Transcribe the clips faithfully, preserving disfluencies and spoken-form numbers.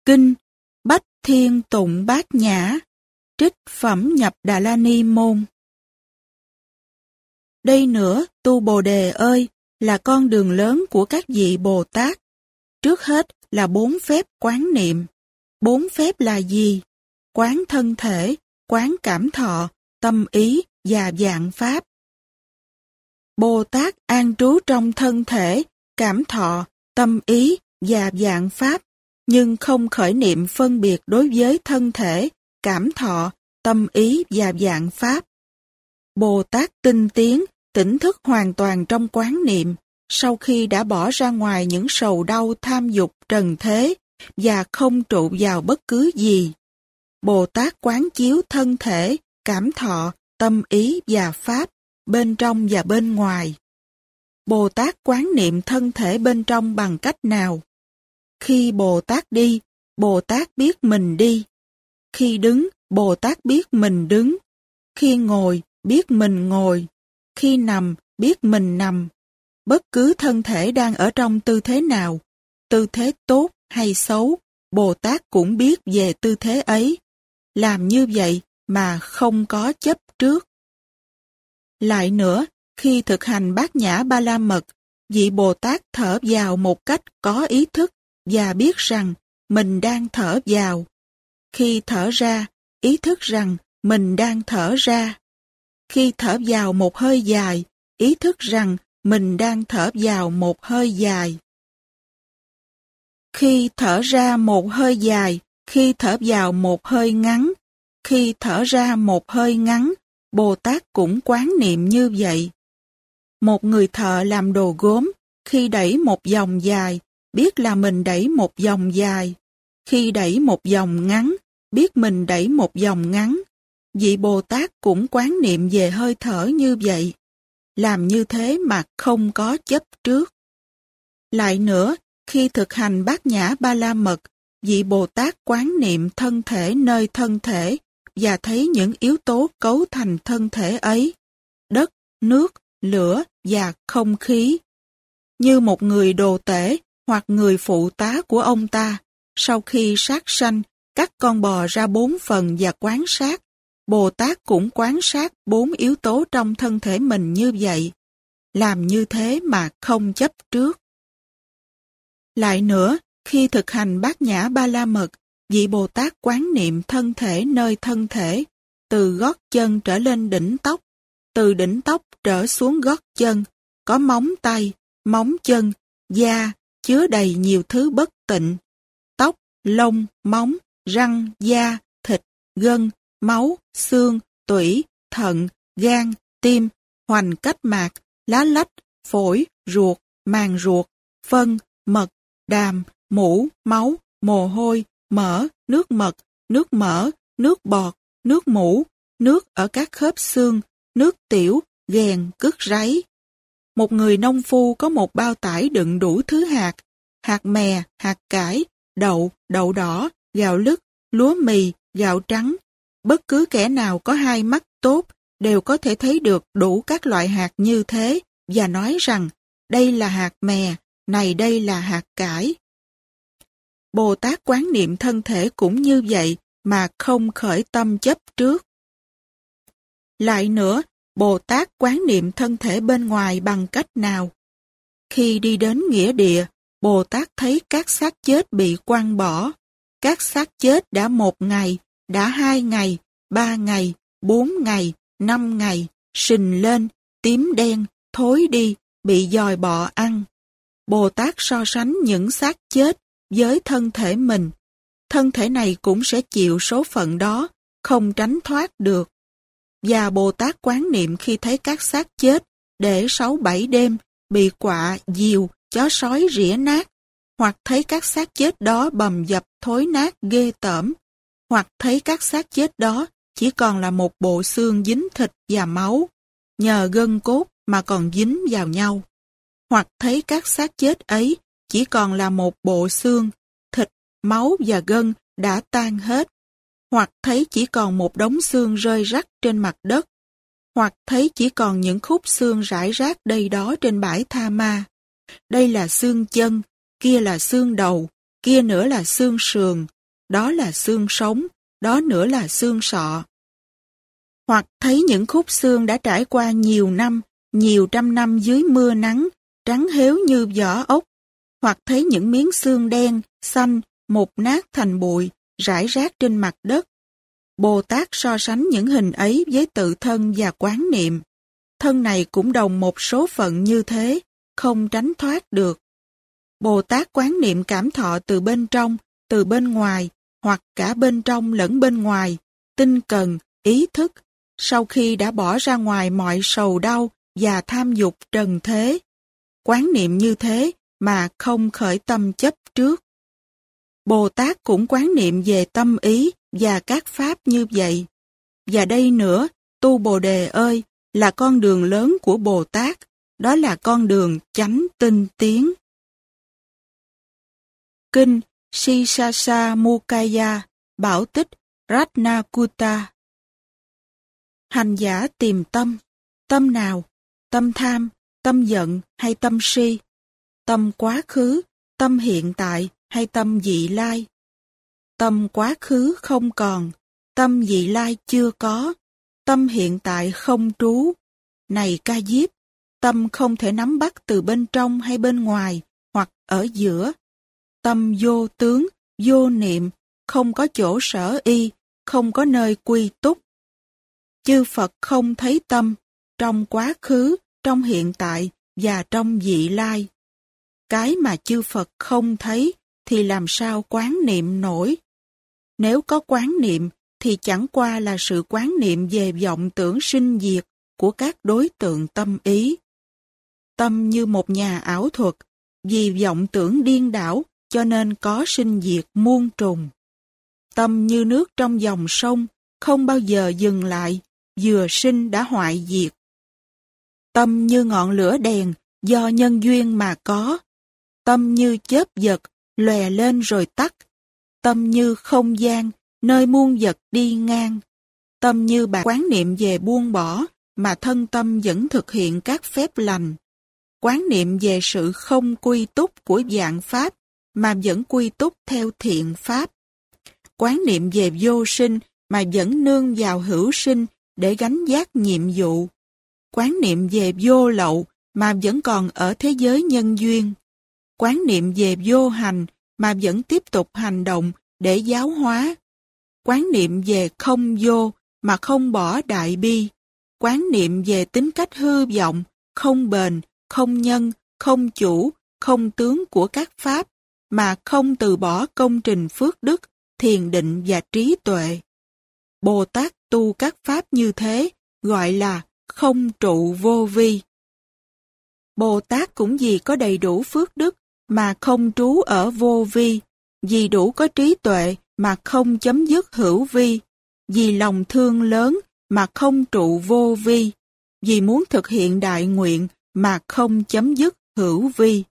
Kinh Bách Thiên Tụng Bát Nhã, trích phẩm Nhập Đà La Ni Môn. Đây nữa, tu Bồ Đề ơi, là con đường lớn của các vị Bồ Tát. Trước hết là bốn phép quán niệm. Bốn phép là gì? Quán thân thể, quán cảm thọ, tâm ý và vạn pháp. Bồ Tát an trú trong thân thể, cảm thọ, tâm ý và vạn pháp, nhưng không khởi niệm phân biệt đối với thân thể, cảm thọ, tâm ý và vạn pháp. Bồ Tát tinh tiến, tỉnh thức hoàn toàn trong quán niệm, sau khi đã bỏ ra ngoài những sầu đau tham dục trần thế và không trụ vào bất cứ gì. Bồ Tát quán chiếu thân thể, cảm thọ, tâm ý và pháp, bên trong và bên ngoài. Bồ Tát quán niệm thân thể bên trong bằng cách nào? Khi Bồ Tát đi, Bồ Tát biết mình đi. Khi đứng, Bồ Tát biết mình đứng. Khi ngồi, biết mình ngồi. Khi nằm, biết mình nằm. Bất cứ thân thể đang ở trong tư thế nào, tư thế tốt hay xấu, Bồ Tát cũng biết về tư thế ấy. Làm như vậy mà không có chấp trước. Lại nữa, khi thực hành Bát Nhã Ba La Mật, vị Bồ Tát thở vào một cách có ý thức và biết rằng mình đang thở vào. Khi thở ra, ý thức rằng mình đang thở ra. Khi thở vào một hơi dài, ý thức rằng mình đang thở vào một hơi dài. Khi thở ra một hơi dài, khi thở vào một hơi ngắn, khi thở ra một hơi ngắn, Bồ Tát cũng quán niệm như vậy. Một người thợ làm đồ gốm, khi đẩy một vòng dài, biết là mình đẩy một vòng dài. Khi đẩy một vòng ngắn, biết mình đẩy một vòng ngắn. Vị Bồ Tát cũng quán niệm về hơi thở như vậy. Làm như thế mà không có chấp trước. Lại nữa, khi thực hành Bát Nhã Ba La Mật, vị Bồ Tát quán niệm thân thể nơi thân thể và thấy những yếu tố cấu thành thân thể ấy, đất, nước, lửa và không khí. Như một người đồ tể hoặc người phụ tá của ông ta, sau khi sát sanh, cắt con bò ra bốn phần và quán sát, Bồ Tát cũng quán sát bốn yếu tố trong thân thể mình như vậy. Làm như thế mà không chấp trước. Lại nữa, khi thực hành Bát Nhã Ba La Mật, vị Bồ Tát quán niệm thân thể nơi thân thể, từ gót chân trở lên đỉnh tóc, từ đỉnh tóc trở xuống gót chân, có móng tay, móng chân, da, chứa đầy nhiều thứ bất tịnh, tóc, lông, móng, răng, da, thịt, gân, máu, xương, tủy, thận, gan, tim, hoành cách mạc, lá lách, phổi, ruột, màng ruột, phân, mật, đàm, mũ, máu, mồ hôi, mỡ, nước mật, nước mỡ, nước bọt, nước mũ, nước ở các khớp xương, nước tiểu, ghèn, cứt ráy. Một người nông phu có một bao tải đựng đủ thứ hạt, hạt mè, hạt cải, đậu, đậu đỏ, gạo lứt, lúa mì, gạo trắng. Bất cứ kẻ nào có hai mắt tốt đều có thể thấy được đủ các loại hạt như thế và nói rằng đây là hạt mè, này đây là hạt cải. Bồ Tát quán niệm thân thể cũng như vậy mà không khởi tâm chấp trước. Lại nữa, Bồ Tát quán niệm thân thể bên ngoài bằng cách nào? Khi đi đến nghĩa địa, Bồ Tát thấy các xác chết bị quăng bỏ. Các xác chết đã một ngày, đã hai ngày, ba ngày, bốn ngày, năm ngày, sình lên, tím đen, thối đi, bị dòi bọ ăn. Bồ Tát so sánh những xác chết với thân thể mình. Thân thể này cũng sẽ chịu số phận đó, không tránh thoát được. Và Bồ Tát quán niệm khi thấy các xác chết để sáu bảy đêm bị quạ, diều, chó sói rỉa nát, hoặc thấy các xác chết đó bầm dập thối nát ghê tởm, hoặc thấy các xác chết đó chỉ còn là một bộ xương dính thịt và máu, nhờ gân cốt mà còn dính vào nhau. Hoặc thấy các xác chết ấy chỉ còn là một bộ xương, thịt, máu và gân đã tan hết. Hoặc thấy chỉ còn một đống xương rơi rắc trên mặt đất. Hoặc thấy chỉ còn những khúc xương rải rác đây đó trên bãi tha ma. Đây là xương chân, kia là xương đầu, kia nữa là xương sườn, đó là xương sống, đó nữa là xương sọ. Hoặc thấy những khúc xương đã trải qua nhiều năm, nhiều trăm năm dưới mưa nắng, trắng héo như vỏ ốc, hoặc thấy những miếng xương đen, xanh, mục nát thành bụi, rải rác trên mặt đất. Bồ Tát so sánh những hình ấy với tự thân và quán niệm. Thân này cũng đồng một số phận như thế, không tránh thoát được. Bồ Tát quán niệm cảm thọ từ bên trong, từ bên ngoài, hoặc cả bên trong lẫn bên ngoài, tinh cần, ý thức, sau khi đã bỏ ra ngoài mọi sầu đau và tham dục trần thế. Quán niệm như thế mà không khởi tâm chấp trước. Bồ Tát cũng quán niệm về tâm ý và các pháp như vậy. Và đây nữa, tu Bồ Đề ơi, là con đường lớn của Bồ Tát, đó là con đường chánh tinh tiến. Kinh Sisasa Mukaya, Bảo tích Ratnakutta. Hành giả tìm tâm. Tâm nào? Tâm tham, tâm giận hay tâm si? Tâm quá khứ, tâm hiện tại hay tâm vị lai? Tâm quá khứ không còn, tâm vị lai chưa có, tâm hiện tại không trú. Này Ca Diếp, tâm không thể nắm bắt từ bên trong hay bên ngoài, hoặc ở giữa. Tâm vô tướng, vô niệm, không có chỗ sở y, không có nơi quy túc. Chư Phật không thấy tâm, trong quá khứ, trong hiện tại và trong vị lai. Cái mà chư Phật không thấy thì làm sao quán niệm nổi? Nếu có quán niệm thì chẳng qua là sự quán niệm về vọng tưởng sinh diệt của các đối tượng tâm ý. Tâm như một nhà ảo thuật, vì vọng tưởng điên đảo cho nên có sinh diệt muôn trùng. Tâm như nước trong dòng sông, không bao giờ dừng lại, vừa sinh đã hoại diệt. Tâm như ngọn lửa đèn, do nhân duyên mà có. Tâm như chớp giật, lòe lên rồi tắt. Tâm như không gian, nơi muôn vật đi ngang. Tâm như bạn quán niệm về buông bỏ, mà thân tâm vẫn thực hiện các phép lành. Quán niệm về sự không quy túc của vạn pháp, mà vẫn quy túc theo thiện pháp. Quán niệm về vô sinh, mà vẫn nương vào hữu sinh để gánh vác nhiệm vụ. Quán niệm về vô lậu, mà vẫn còn ở thế giới nhân duyên. Quán niệm về vô hành, mà vẫn tiếp tục hành động để giáo hóa. Quán niệm về không vô, mà không bỏ đại bi. Quán niệm về tính cách hư vọng, không bền, không nhân, không chủ, không tướng của các pháp, mà không từ bỏ công trình phước đức, thiền định và trí tuệ. Bồ Tát tu các pháp như thế, gọi là không trụ vô vi. Bồ Tát cũng vì có đầy đủ phước đức, mà không trú ở vô vi, vì đủ có trí tuệ, mà không chấm dứt hữu vi, vì lòng thương lớn, mà không trụ vô vi, vì muốn thực hiện đại nguyện, mà không chấm dứt hữu vi.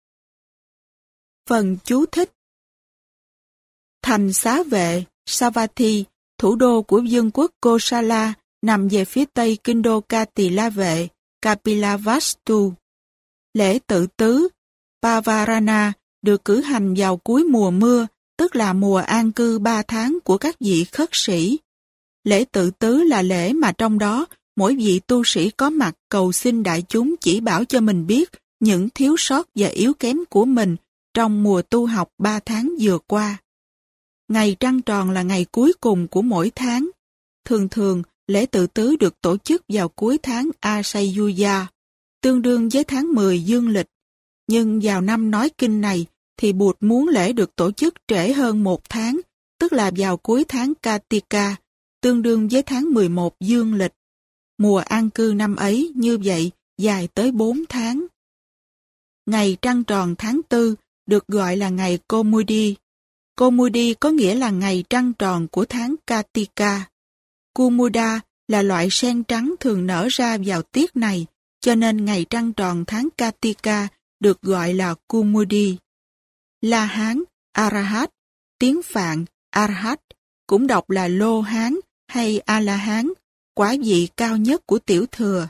Phần chú thích. Thành Xá Vệ, Savatthi, thủ đô của vương quốc Kosala, nằm về phía tây kinh đô Kati La Vệ, Kapilavastu. Lễ tự tứ, Pavarana, được cử hành vào cuối mùa mưa, tức là mùa an cư ba tháng của các vị khất sĩ. Lễ tự tứ là lễ mà trong đó, mỗi vị tu sĩ có mặt cầu xin đại chúng chỉ bảo cho mình biết những thiếu sót và yếu kém của mình trong mùa tu học ba tháng vừa qua. Ngày trăng tròn là ngày cuối cùng của mỗi tháng. Thường thường, lễ tự tứ được tổ chức vào cuối tháng Asayuja, tương đương với tháng mười dương lịch. Nhưng vào năm nói kinh này, thì Bụt muốn lễ được tổ chức trễ hơn một tháng, tức là vào cuối tháng Kartika, tương đương với tháng mười một dương lịch. Mùa an cư năm ấy như vậy dài tới bốn tháng. Ngày trăng tròn tháng tư được gọi là ngày Komudi. Komudi có nghĩa là ngày trăng tròn của tháng Kartika. Kumuda là loại sen trắng thường nở ra vào tiết này, cho nên ngày trăng tròn tháng Kartika được gọi là Kumudi. La Hán, Arahat, tiếng Phạn, Arhat, cũng đọc là Lô Hán hay A-la-hán, quả vị cao nhất của tiểu thừa.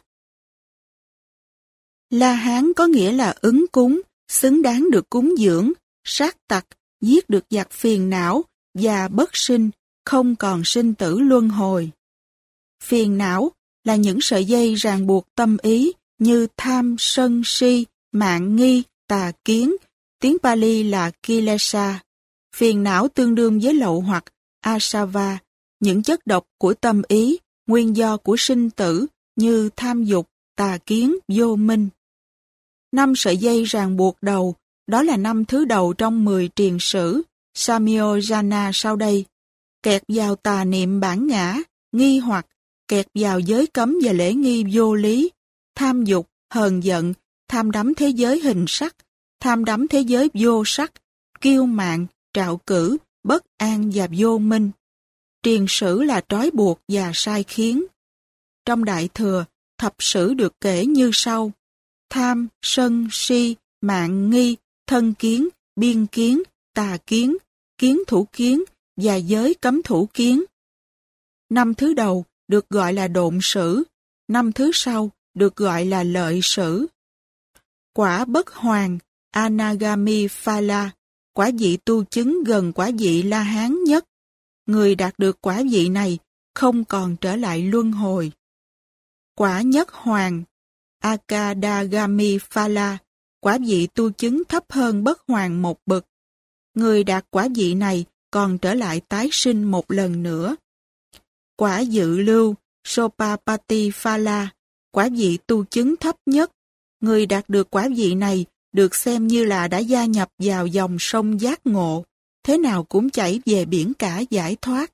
La Hán có nghĩa là ứng cúng, xứng đáng được cúng dưỡng, sát tặc, giết được giặc phiền não, và bất sinh, không còn sinh tử luân hồi. Phiền não là những sợi dây ràng buộc tâm ý như tham, sân, si, mạn nghi, tà kiến, tiếng Pali là kilesa. Phiền não tương đương với lậu hoặc asava, những chất độc của tâm ý, nguyên do của sinh tử như tham dục, tà kiến, vô minh. Năm sợi dây ràng buộc đầu, đó là năm thứ đầu trong mười triền sử, Samyojana sau đây. Kẹt vào tà niệm bản ngã, nghi hoặc, kẹt vào giới cấm và lễ nghi vô lý, tham dục, hờn giận, tham đắm thế giới hình sắc, tham đắm thế giới vô sắc, kiêu mạn, trạo cử, bất an và vô minh. Triền sử là trói buộc và sai khiến. Trong Đại Thừa, thập sử được kể như sau: tham, sân, si, mạn nghi, thân kiến, biên kiến, tà kiến, kiến thủ kiến và giới cấm thủ kiến. Năm thứ đầu được gọi là độn sử, năm thứ sau được gọi là lợi sử. Quả bất hoàn, Anagami Phala, quả vị tu chứng gần quả vị La Hán nhất. Người đạt được quả vị này không còn trở lại luân hồi. Quả nhất hoàn, Akadagami Phala, quả vị tu chứng thấp hơn bất hoàn một bậc. Người đạt quả vị này còn trở lại tái sinh một lần nữa. Quả dự lưu, Sopapati Phala, quả vị tu chứng thấp nhất. Người đạt được quả vị này được xem như là đã gia nhập vào dòng sông giác ngộ, thế nào cũng chảy về biển cả giải thoát.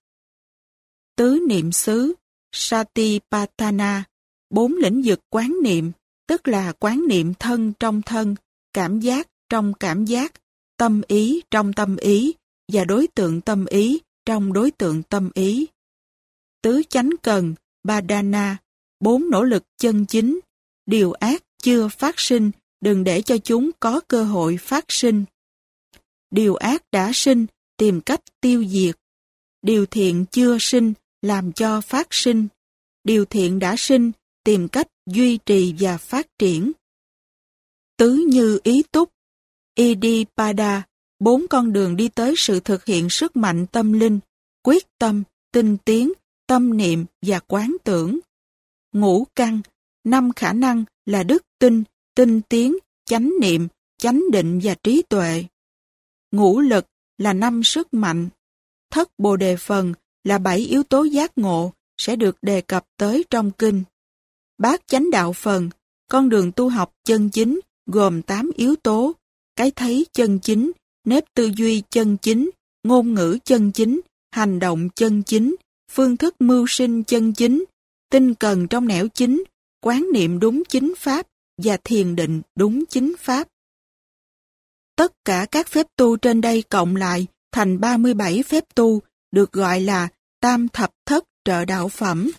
Tứ niệm xứ, Satipatthana, bốn lĩnh vực quán niệm, tức là quán niệm thân trong thân, cảm giác trong cảm giác, tâm ý trong tâm ý và đối tượng tâm ý trong đối tượng tâm ý. Tứ chánh cần, Badana, bốn nỗ lực chân chính, điều ác chưa phát sinh, đừng để cho chúng có cơ hội phát sinh. Điều ác đã sinh, tìm cách tiêu diệt. Điều thiện chưa sinh, làm cho phát sinh. Điều thiện đã sinh, tìm cách duy trì và phát triển. Tứ như ý túc, Iddhipada, bốn con đường đi tới sự thực hiện sức mạnh tâm linh, quyết tâm, tinh tiến, tâm niệm và quán tưởng. Ngũ căn, năm khả năng là đức tin, tinh tiến, chánh niệm, chánh định và trí tuệ. Ngũ lực là năm sức mạnh. Thất bồ đề phần là bảy yếu tố giác ngộ sẽ được đề cập tới trong kinh. Bát chánh đạo phần, con đường tu học chân chính gồm tám yếu tố: cái thấy chân chính, nếp tư duy chân chính, ngôn ngữ chân chính, hành động chân chính, phương thức mưu sinh chân chính, tinh cần trong nẻo chính, quán niệm đúng chính pháp và thiền định đúng chính pháp. Tất cả các phép tu trên đây cộng lại thành ba mươi bảy phép tu, được gọi là tam thập thất trợ đạo phẩm.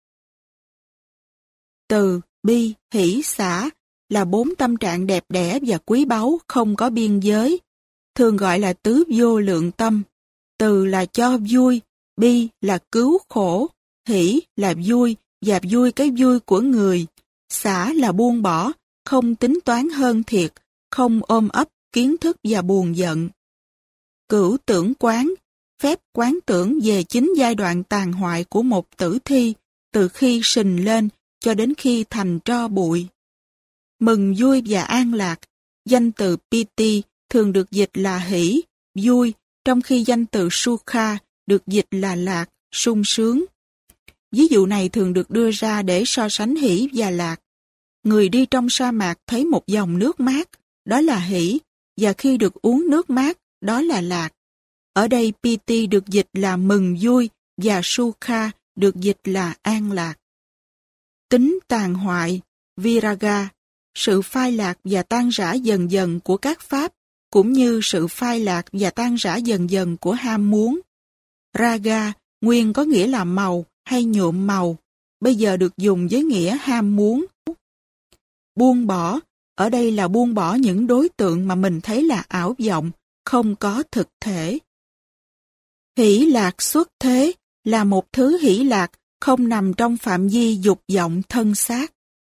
Từ, bi, hỷ, xả là bốn tâm trạng đẹp đẽ và quý báu không có biên giới, thường gọi là tứ vô lượng tâm. Từ là cho vui, bi là cứu khổ, hỷ là vui và vui cái vui của người, xả là buông bỏ, không tính toán hơn thiệt, không ôm ấp kiến thức và buồn giận. Cửu tưởng quán, phép quán tưởng về chính giai đoạn tàn hoại của một tử thi, từ khi sình lên cho đến khi thành tro bụi. Mừng vui và an lạc, danh từ Piti thường được dịch là hỷ, vui, trong khi danh từ Sukha được dịch là lạc, sung sướng. Ví dụ này thường được đưa ra để so sánh hỷ và lạc. Người đi trong sa mạc thấy một dòng nước mát, đó là hỷ, và khi được uống nước mát, đó là lạc. Ở đây Piti được dịch là mừng vui và Sukha được dịch là an lạc. Tính tàn hoại, Viraga, sự phai lạc và tan rã dần dần của các pháp, cũng như sự phai lạc và tan rã dần dần của ham muốn. Raga, nguyên có nghĩa là màu hay nhuộm màu, bây giờ được dùng với nghĩa ham muốn. Buông bỏ, ở đây là buông bỏ những đối tượng mà mình thấy là ảo vọng, không có thực thể. Hỷ lạc xuất thế là một thứ hỷ lạc không nằm trong phạm vi dục vọng thân xác.